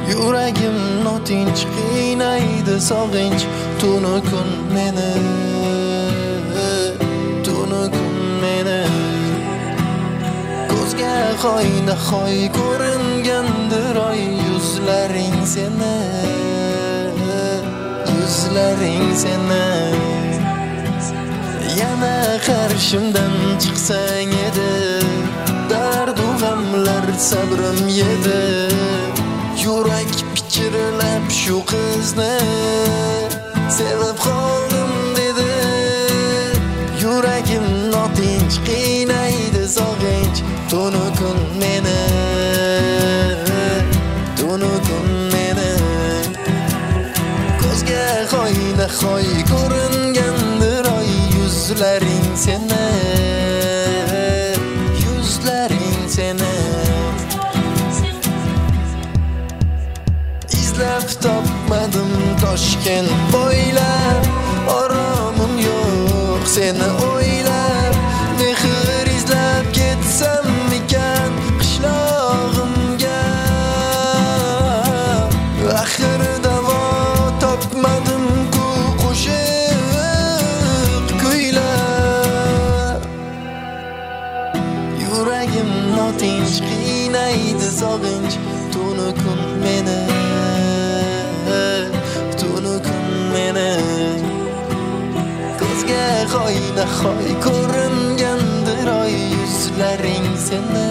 Yuragim notinch qiynaydi sog'inch tunu kun meni ko'zga xoyna xoy ko'ringandir oy yuzlaring seni yana qarshimdan chiqsang edi dardu g'amlar sabrim yedi yurak pichirlab shu qizni sevib qoldim dedi yuragim notinch qiynaydi sog'inch tunu kun meni ko'zga xoyna xoy ko'ringandir oy yuzlaring seni izlab topmadim Toshkent bo'ylab oromim yo'q seni o'ylab mehr izlab ketsam ekan qishlog'imga axir davo topmadim ku qo'shiq kuylab yuragim notinch qiynaydi sog'inch tunu kun meni ko'zga xoyna xoy ko'ringandir oy yuzlaring seni